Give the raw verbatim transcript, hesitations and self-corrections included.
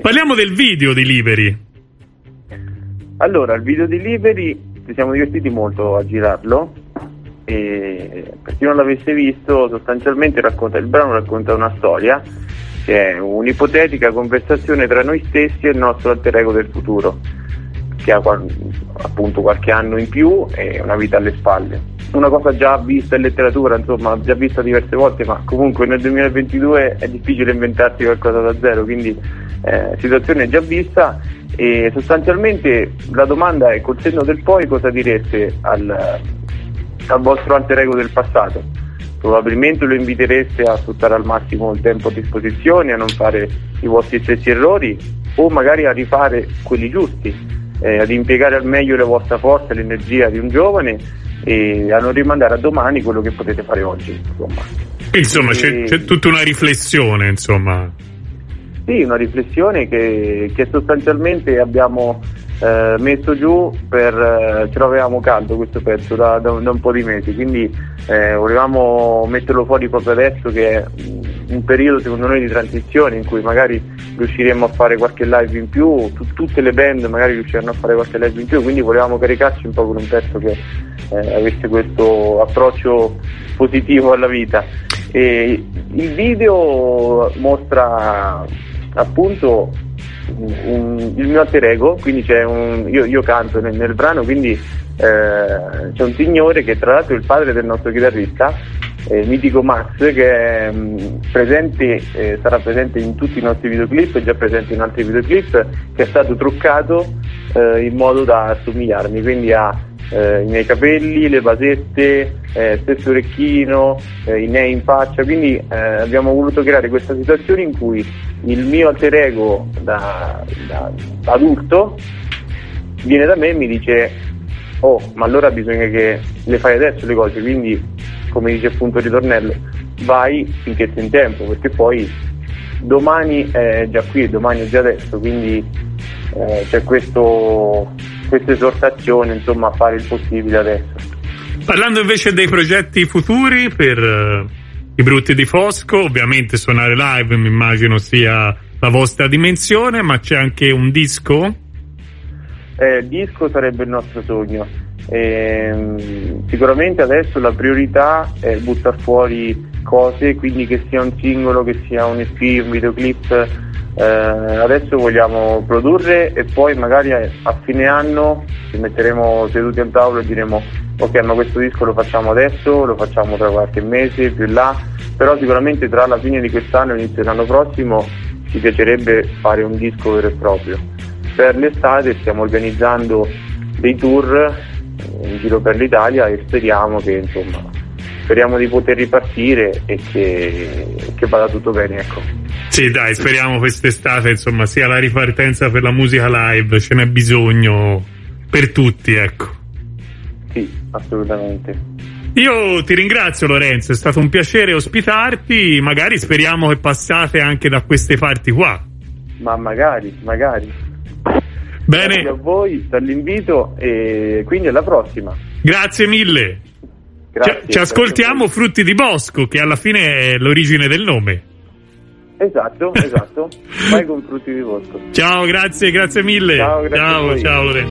Parliamo del video di Liberi. Allora, il video di Liberi ci siamo divertiti molto a girarlo, e per chi non l'avesse visto, sostanzialmente racconta, il brano racconta una storia che è un'ipotetica conversazione tra noi stessi e il nostro alter ego del futuro, che ha appunto qualche anno in più e una vita alle spalle. Una cosa già vista in letteratura, insomma, già vista diverse volte, ma comunque nel duemilaventidue è difficile inventarsi qualcosa da zero, quindi eh, situazione già vista. E sostanzialmente la domanda è: col senno del poi cosa direste al, al vostro alter ego del passato? Probabilmente lo invitereste a sfruttare al massimo il tempo a disposizione, a non fare i vostri stessi errori, o magari a rifare quelli giusti, eh, ad impiegare al meglio la vostra forza e l'energia di un giovane e a non rimandare a domani quello che potete fare oggi, insomma. Insomma, e... c'è, c'è tutta una riflessione, insomma. Sì, una riflessione che, che sostanzialmente abbiamo eh, messo giù per... Eh, ce l'avevamo caldo questo pezzo da, da, da un po' di mesi, quindi eh, volevamo metterlo fuori proprio adesso, che è un periodo secondo noi di transizione in cui magari riusciremo a fare qualche live in più, t- tutte le band magari riusciranno a fare qualche live in più, quindi volevamo caricarci un po' con un pezzo che eh, avesse questo approccio positivo alla vita. E il video mostra appunto un, il mio alter ego, quindi c'è un, io, io canto nel, nel brano, quindi eh, c'è un signore che tra l'altro è il padre del nostro chitarrista, eh, mitico Max, che è mh, presente, eh, sarà presente in tutti i nostri videoclip, è già presente in altri videoclip, che è stato truccato eh, in modo da assomigliarmi, quindi ha eh, i miei capelli, le basette, eh, stesso orecchino, eh, i nei in faccia, quindi eh, abbiamo voluto creare questa situazione in cui il mio alter ego da, da, da adulto viene da me e mi dice: oh, ma allora bisogna che le fai adesso le cose, quindi come dice appunto il ritornello, vai finché sei in tempo, perché poi domani è già qui e domani è già adesso, quindi eh, c'è questo, questa esortazione, insomma, a fare il possibile adesso. Parlando invece dei progetti futuri per uh, i Brutti di Fosco, ovviamente suonare live mi immagino sia la vostra dimensione, ma c'è anche un disco? Eh, il disco sarebbe il nostro sogno. Eh, sicuramente adesso la priorità è buttare fuori cose, quindi che sia un singolo, che sia un E P, un videoclip. Eh, adesso vogliamo produrre e poi magari a, a fine anno ci metteremo seduti al tavolo e diremo: ok, ma questo disco lo facciamo adesso, lo facciamo tra qualche mese, più in là, però sicuramente tra la fine di quest'anno e l'inizio dell'anno prossimo ci piacerebbe fare un disco vero e proprio. Per l'estate stiamo organizzando dei tour in giro per l'Italia e speriamo che, insomma, speriamo di poter ripartire e che, che vada tutto bene, ecco. Sì, dai, speriamo quest'estate, insomma, sia la ripartenza per la musica live, ce n'è bisogno per tutti, ecco. Sì, assolutamente. Io ti ringrazio, Lorenzo, è stato un piacere ospitarti, magari speriamo che passate anche da queste parti qua. Ma magari, magari. Bene. Grazie a voi per l'invito e quindi alla prossima. Grazie mille. Grazie, ci, ci ascoltiamo Frutti di Bosco, che alla fine è l'origine del nome. Esatto, esatto. Vai con Frutti di Bosco. Ciao, grazie, grazie mille. Ciao, grazie ciao, ciao Lorenzo.